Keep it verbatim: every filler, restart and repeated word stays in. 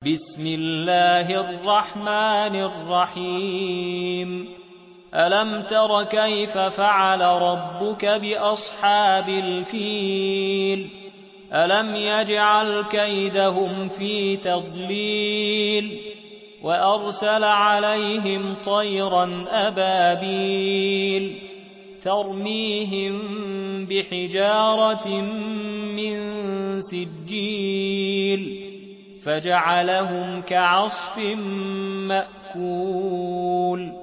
بسم الله الرحمن الرحيم ألم تر كيف فعل ربك بأصحاب الفيل ألم يجعل كيدهم في تضليل وأرسل عليهم طيرا أبابيل ترميهم بحجارة من سجيل فجعلهم كعصف مأكول